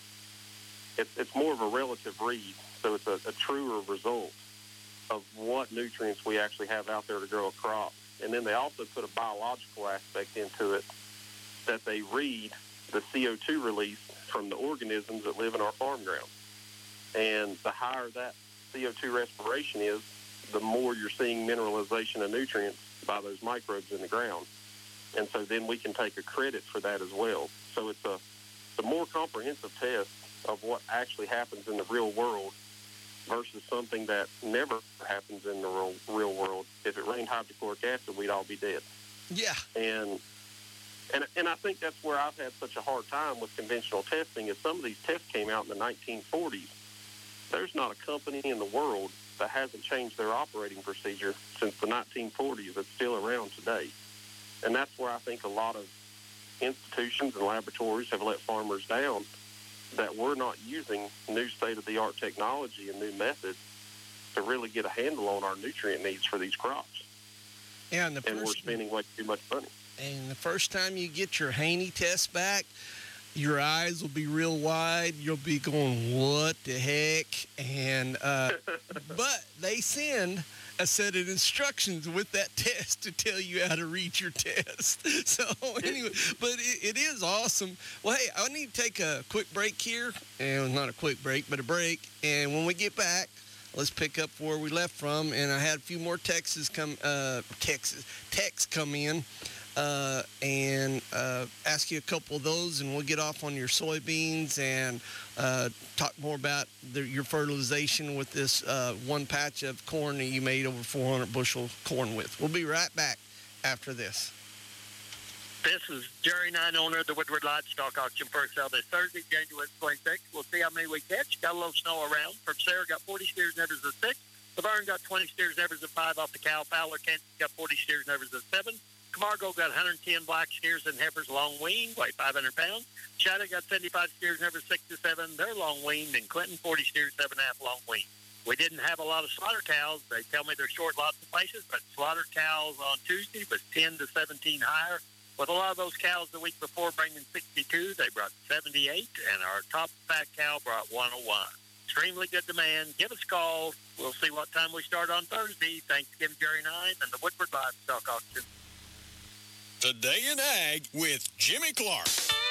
it's, it's more of a relative read, so it's a, a truer result of what nutrients we actually have out there to grow a crop. And then they also put a biological aspect into it that they read the C O two release from the organisms that live in our farm ground. And the higher that C O two respiration is, the more you're seeing mineralization of nutrients by those microbes in the ground. And so then we can take a credit for that as well. So it's a, it's a more comprehensive test of what actually happens in the real world versus something that never happens in the real, real world. If it rained hydrochloric acid, we'd all be dead. Yeah. And and and I think that's where I've had such a hard time with conventional testing is some of these tests came out in the nineteen forties. There's not a company in the world that hasn't changed their operating procedure since the nineteen forties that's still around today. And that's where I think a lot of institutions and laboratories have let farmers down, that we're not using new state-of-the-art technology and new methods to really get a handle on our nutrient needs for these crops. Yeah, and, the and first, we're spending way too much money. And the first time you get your Haney test back, your eyes will be real wide. You'll be going, what the heck? And uh, but they send a set of instructions with that test to tell you how to read your test. So anyway, but it, it is awesome. Well, hey, I need to take a quick break here. And not a quick break, but a break. And when we get back, let's pick up where we left from. And I had a few more texts come, uh, Texas texts come in. Uh, and uh, ask you a couple of those, and we'll get off on your soybeans and uh, talk more about the, your fertilization with this uh, one patch of corn that you made over four hundred bushel corn with. We'll be right back after this. This is Jerry Nine, owner of the Woodward Livestock Auction for sale this Thursday, January twenty-sixth. We'll see how many we catch. Got a little snow around. From Sarah, got forty steers, nevers of six. Laverne got twenty steers, nevers of five off the cow. Fowler, Kansas got forty steers, nevers of seven. Camargo got one hundred ten black steers and heifers long weaned, weigh five hundred pounds. Shadow got seventy-five steers, heifers six to seven. They're long weaned. And Clinton, forty steers, seven and a half long weaned. We didn't have a lot of slaughter cows. They tell me they're short lots of places, but slaughter cows on Tuesday was ten to seventeen higher. With a lot of those cows the week before bringing sixty-two, they brought seventy-eight, and our top fat cow brought one oh one. Extremely good demand. Give us a call. We'll see what time we start on Thursday. Thanksgiving, Jerry Nine, and the Woodward Livestock Auction. Today in Ag with Jimmy Clark.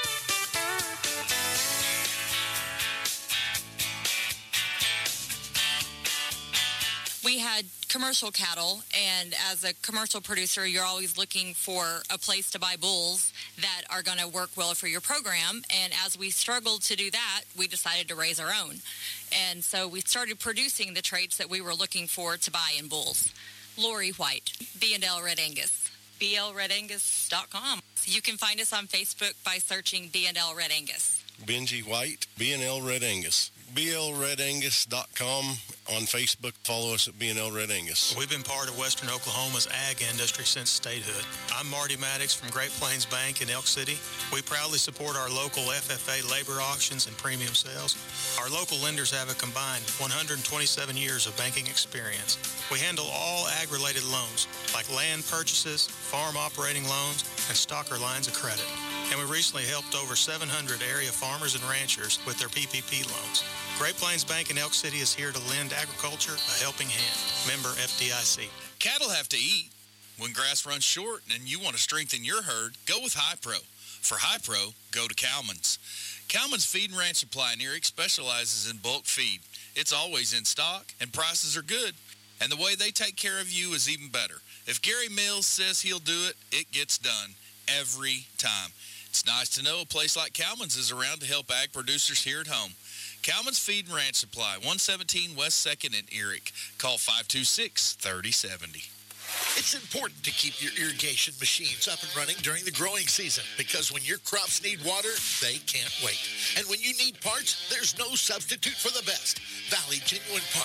We had commercial cattle, and as a commercial producer, you're always looking for a place to buy bulls that are going to work well for your program. And as we struggled to do that, we decided to raise our own. And so we started producing the traits that we were looking for to buy in bulls. Lori White, B and L Red Angus. B L red angus dot com. You can find us on Facebook by searching B and L Red Angus. Benji White, B and L Red Angus. B L red angus dot com on Facebook. Follow us at B and L Red Angus. We've been part of Western Oklahoma's ag industry since statehood. I'm Marty Maddox from Great Plains Bank in Elk City. We proudly support our local F F A labor auctions and premium sales. Our local lenders have a combined one hundred twenty-seven years of banking experience. We handle all ag-related loans, like land purchases, farm operating loans, and stocker lines of credit. And we recently helped over seven hundred area farmers and ranchers with their P P P loans. Great Plains Bank in Elk City is here to lend agriculture a helping hand. Member F D I C. Cattle have to eat. When grass runs short and you want to strengthen your herd, go with Hi-Pro. For Hi-Pro, go to Cowman's. Cowman's Feed and Ranch Supply in Erie specializes in bulk feed. It's always in stock, and prices are good. And the way they take care of you is even better. If Gary Mills says he'll do it, it gets done every time. It's nice to know a place like Cowman's is around to help ag producers here at home. Cowman's Feed and Ranch Supply, one seventeen West second in Erie. Call five two six, three oh seven oh. It's important to keep your irrigation machines up and running during the growing season, because when your crops need water, they can't wait. And when you need parts, there's no substitute for the best. Valley Genuine Parts.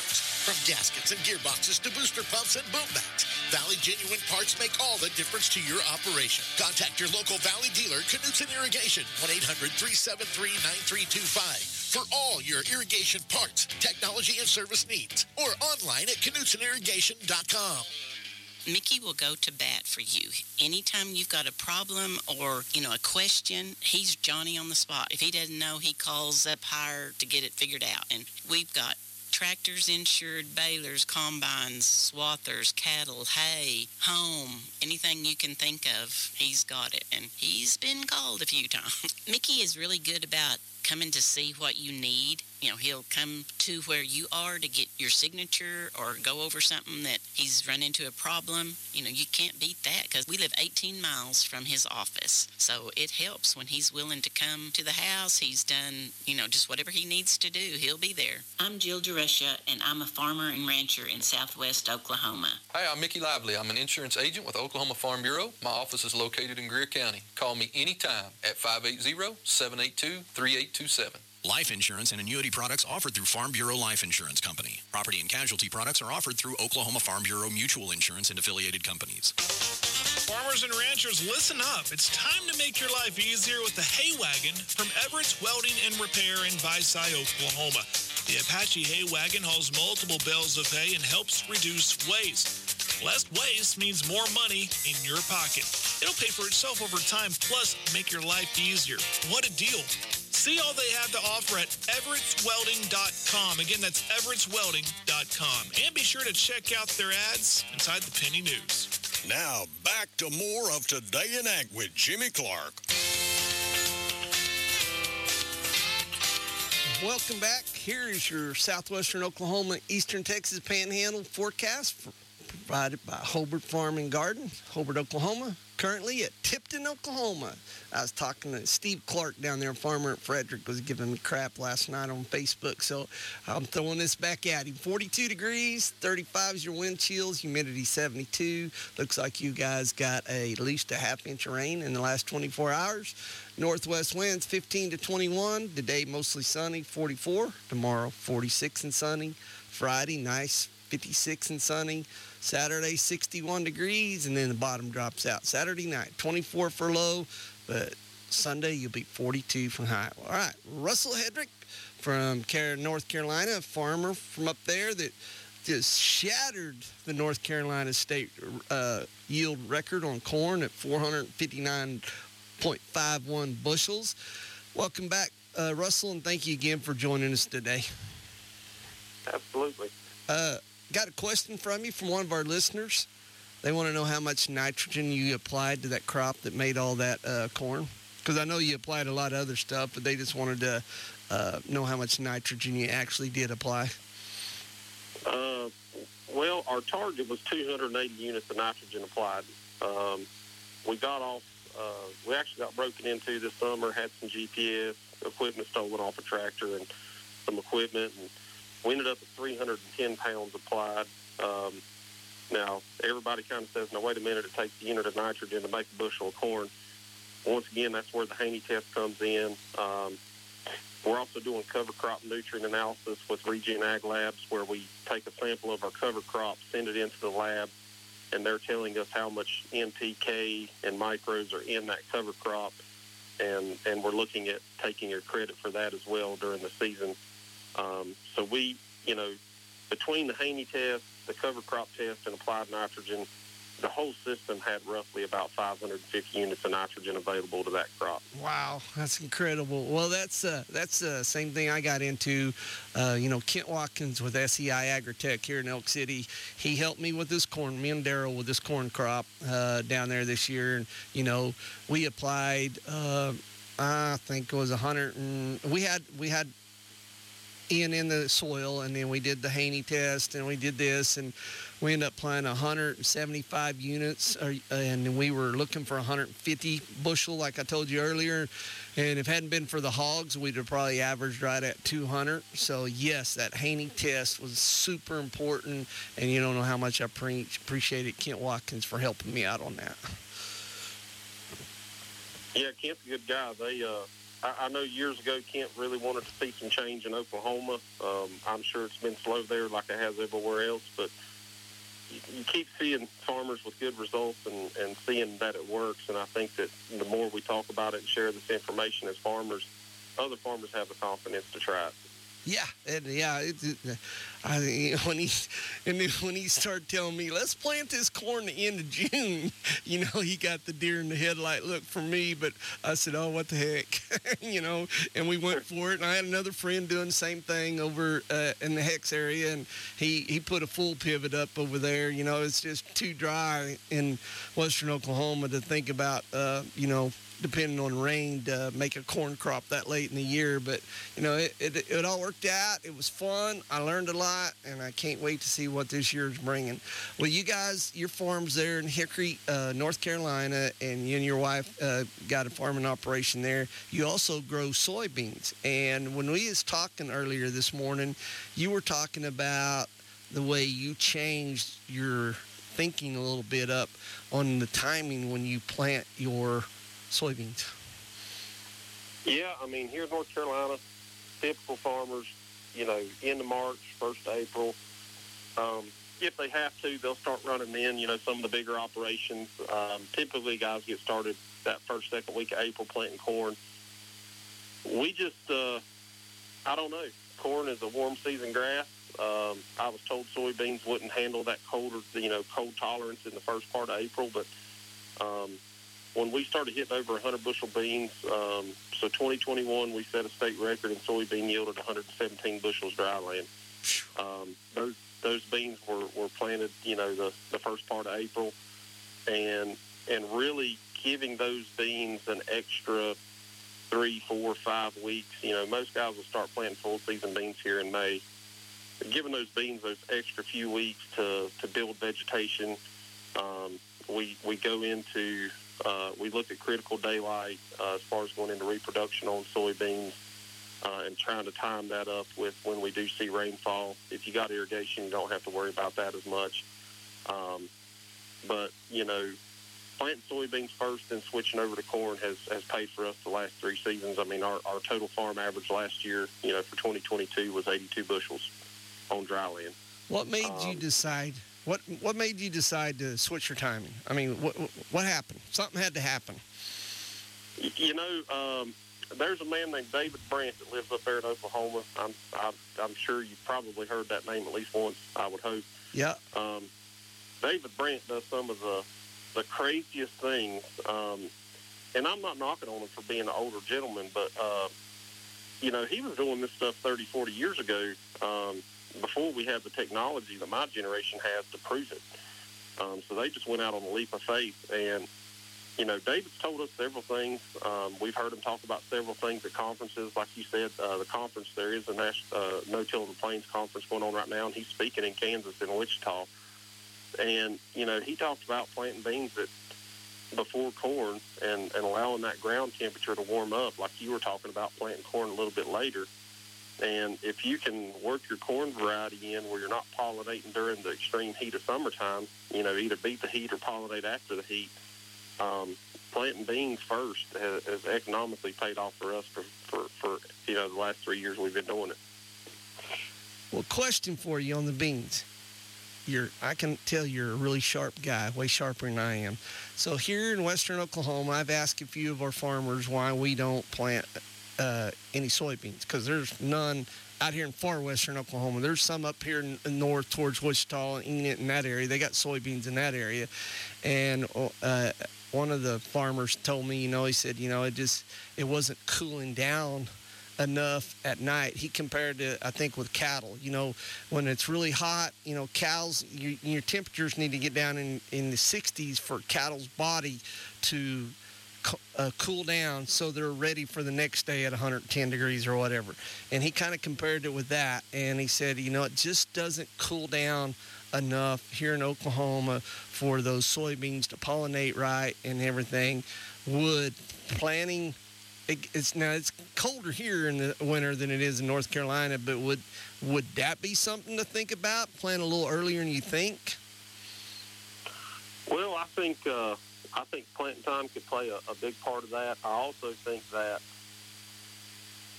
From gaskets and gearboxes to booster pumps and boom backs, Valley Genuine Parts make all the difference to your operation. Contact your local Valley dealer, Knutson Irrigation, one eight hundred, three seven three, nine three two five. For all your irrigation parts, technology, and service needs. Or online at knutson irrigation dot com. Mickey will go to bat for you. Anytime you've got a problem or, you know, a question, he's Johnny on the spot. If he doesn't know, he calls up higher to get it figured out. And we've got tractors insured, balers, combines, swathers, cattle, hay, home, anything you can think of, he's got it. And he's been called a few times. Mickey is really good about coming to see what you need. You know, he'll come to where you are to get your signature or go over something that he's run into a problem. You know, you can't beat that because we live eighteen miles from his office. So it helps when he's willing to come to the house. He's done, you know, just whatever he needs to do, he'll be there. I'm Jill Duresha, and I'm a farmer and rancher in southwest Oklahoma. Hi, I'm Mickey Lively. I'm an insurance agent with Oklahoma Farm Bureau. My office is located in Greer County. Call me anytime at five eight zero, seven eight two, three eight two seven. Life insurance and annuity products offered through Farm Bureau Life Insurance Company. Property and casualty products are offered through Oklahoma Farm Bureau Mutual Insurance and affiliated companies. Farmers and ranchers, listen up. It's time to make your life easier with the Hay Wagon from Everett's Welding and Repair in Visay, Oklahoma. The Apache Hay Wagon hauls multiple bales of hay and helps reduce waste. Less waste means more money in your pocket. It'll pay for itself over time, plus make your life easier. What a deal. See all they have to offer at everetts welding dot com. Again, that's everetts welding dot com. And be sure to check out their ads inside the Penny News. Now, back to more of Today in Ag with Jimmy Clark. Welcome back. Here is your southwestern Oklahoma, eastern Texas Panhandle forecast for, provided by Hobart Farm and Garden, Hobart, Oklahoma. Currently at Tipton, Oklahoma. I was talking to Steve Clark down there, farmer at Frederick, was giving me crap last night on Facebook, so I'm throwing this back at him. forty-two degrees, thirty-five is your wind chills, humidity seventy-two. Looks like you guys got a, at least a half inch of rain in the last twenty-four hours. Northwest winds fifteen to twenty-one. Today mostly sunny, forty-four. Tomorrow forty-six and sunny. Friday nice, fifty-six and sunny. Saturday, sixty-one degrees, and then the bottom drops out. Saturday night, twenty-four for low, but Sunday you'll be forty-two from high. All right, Russell Hedrick from North Carolina, a farmer from up there that just shattered the North Carolina state uh, yield record on corn at four hundred fifty-nine point five one bushels. Welcome back, uh, Russell, and thank you again for joining us today. Absolutely. Uh, got a question from you from one of our listeners. They want to know how much nitrogen you applied to that crop that made all that uh, corn. Because I know you applied a lot of other stuff, but they just wanted to uh, know how much nitrogen you actually did apply. Uh, well, our target was two hundred eighty units of nitrogen applied. Um, we got off, uh, we actually got broken into this summer, had some G P S equipment stolen off a tractor and some equipment, and we ended up at three hundred ten pounds applied. Um, now, everybody kind of says, now, wait a minute, it takes a unit of nitrogen to make a bushel of corn. Once again, that's where the Haney test comes in. Um, we're also doing cover crop nutrient analysis with Regen Ag Labs, where we take a sample of our cover crop, send it into the lab, and they're telling us how much N P K and micros are in that cover crop, and, and we're looking at taking your credit for that as well during the season. Um, so we, you know, between the Haney test, the cover crop test, and applied nitrogen, the whole system had roughly about five hundred fifty units of nitrogen available to that crop. Wow, that's incredible. Well, that's uh, that's the uh, same thing I got into. Uh, you know, Kent Watkins with S E I Agritech here in Elk City, he helped me with this corn, me and Daryl with this corn crop uh, down there this year. And, you know, we applied, uh, I think it was one hundred, and we had, we had, in in the soil, and then we did the Haney test, and we did this, and we ended up applying one hundred seventy-five units, uh, and we were looking for one hundred fifty bushel, like I told you earlier. And if it hadn't been for the hogs, we'd have probably averaged right at two hundred. So yes, that Haney test was super important, and you don't know how much I pre- appreciate it, Kent Watkins, for helping me out on that. Yeah, Kent's a good guy. They uh I, I know years ago Kent really wanted to see some change in Oklahoma. Um, I'm sure it's been slow there like it has everywhere else, but you, you keep seeing farmers with good results and, and seeing that it works, and I think that the more we talk about it and share this information as farmers, other farmers have the confidence to try it. Yeah, and yeah. It, it, I, when he and then when he started telling me, let's plant this corn the end of June, you know, he got the deer in the headlight look for me. But I said, oh, what the heck, you know? And we went for it. And I had another friend doing the same thing over uh, in the Hex area, and he he put a full pivot up over there. You know, it's just too dry in western Oklahoma to think about, uh, you know. depending on rain, to make a corn crop that late in the year. But, you know, it, it, it all worked out. It was fun. I learned a lot, and I can't wait to see what this year is bringing. Well, you guys, your farm's there in Hickory, uh, North Carolina, and you and your wife uh, got a farming operation there. You also grow soybeans. And when we was talking earlier this morning, you were talking about the way you changed your thinking a little bit up on the timing when you plant your soybeans. Yeah, I mean, here in North Carolina, typical farmers, you know, end of March, first of April. Um, if they have to, they'll start running in, you know, some of the bigger operations. Um, typically, guys get started that first, second week of April planting corn. We just, uh, I don't know. Corn is a warm season grass. Um, I was told soybeans wouldn't handle that colder, you know, cold tolerance in the first part of April, but um, when we started hitting over one hundred bushel beans, um, so twenty twenty-one, we set a state record in soybean yield at one hundred seventeen bushels dry land. Um, those those beans were, were planted, you know, the, the first part of April, and and really giving those beans an extra three, four, five weeks. You know, most guys will start planting full season beans here in May. But giving those beans those extra few weeks to, to build vegetation, um, we we go into Uh, we look at critical daylight uh, as far as going into reproduction on soybeans uh, and trying to time that up with when we do see rainfall. If you got irrigation, you don't have to worry about that as much. Um, but, you know, planting soybeans first and switching over to corn has, has paid for us the last three seasons. I mean, our, our total farm average last year, you know, for twenty twenty-two was eighty-two bushels on dry land. What made um, you decide... What what made you decide to switch your timing? I mean, what what happened? Something had to happen. You know, um, there's a man named David Brandt that lives up there in Oklahoma. I'm, I'm I'm sure you've probably heard that name at least once, I would hope. Yeah. Um, David Brandt does some of the the craziest things, um, and I'm not knocking on him for being an older gentleman, but uh, you know, he was doing this stuff thirty, forty years ago. Um, before we had the technology that my generation has to prove it. Um, so they just went out on a leap of faith. And, you know, David's told us several things. Um, we've heard him talk about several things at conferences. Like you said, uh, the conference, there is a national, uh, No-Till in the Plains conference going on right now, and he's speaking in Kansas in Wichita. And, you know, he talked about planting beans at, before corn and, and allowing that ground temperature to warm up, like you were talking about planting corn a little bit later. And if you can work your corn variety in where you're not pollinating during the extreme heat of summertime, you know, either beat the heat or pollinate after the heat, um, planting beans first has, has economically paid off for us for, for, for, you know, the last three years we've been doing it. Well, question for you on the beans. You're, I can tell you're a really sharp guy, way sharper than I am. So here in western Oklahoma, I've asked a few of our farmers why we don't plant Uh, any soybeans, because there's none out here in far western Oklahoma. There's some up here in, in north towards Wichita and Enid in that area. They got soybeans in that area. And uh, one of the farmers told me, you know, he said, you know, it just, it wasn't cooling down enough at night. He compared it, I think, with cattle. You know, when it's really hot, you know, cows, you, your temperatures need to get down in, in the sixties for cattle's body to Uh, cool down so they're ready for the next day at one hundred ten degrees or whatever. And he kind of compared it with that. And he said, you know, it just doesn't cool down enough here in Oklahoma for those soybeans to pollinate right and everything. Would planting, it, it's now it's colder here in the winter than it is in North Carolina, but would would that be something to think about? Plant a little earlier than you think? Well, I think uh I think planting time could play a, a big part of that. I also think that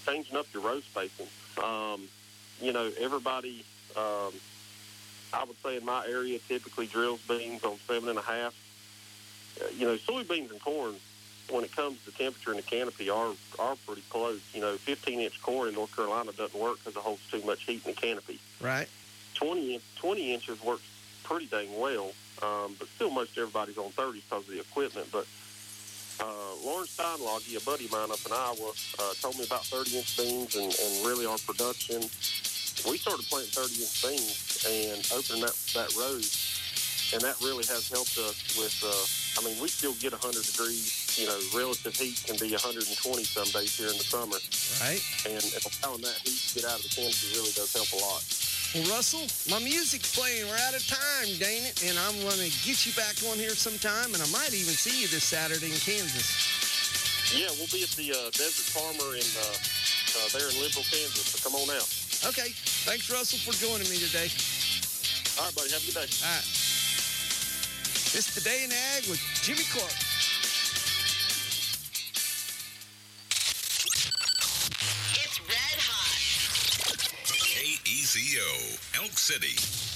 changing up your row spacing. Um, you know, everybody, um, I would say in my area, typically drills beans on seven and a half. Uh, you know, soybeans and corn, when it comes to temperature in the canopy, are are pretty close. You know, fifteen inch corn in North Carolina doesn't work because it holds too much heat in the canopy. Right. twenty, twenty inches works pretty dang well, um, but still most everybody's on thirty because of the equipment. But uh, Lauren Steinloggy, a buddy of mine up in Iowa, uh, told me about thirty inch beans and, and really our production. We started planting thirty inch beans and opening that, that row, and that really has helped us with, uh, I mean, we still get one hundred degrees, you know, relative heat can be one hundred twenty some days here in the summer. Right. And, and allowing that heat to get out of the canopy really does help a lot. Well, Russell, my music's playing. We're out of time, dang it. And I'm going to get you back on here sometime, and I might even see you this Saturday in Kansas. Yeah, we'll be at the uh, Desert Farmer in uh, uh, there in Liberal, Kansas, so come on out. Okay. Thanks, Russell, for joining me today. All right, buddy. Have a good day. All right. It's The Day in Ag with Jimmy Clark. It's red hot. K E Z O, Elk City.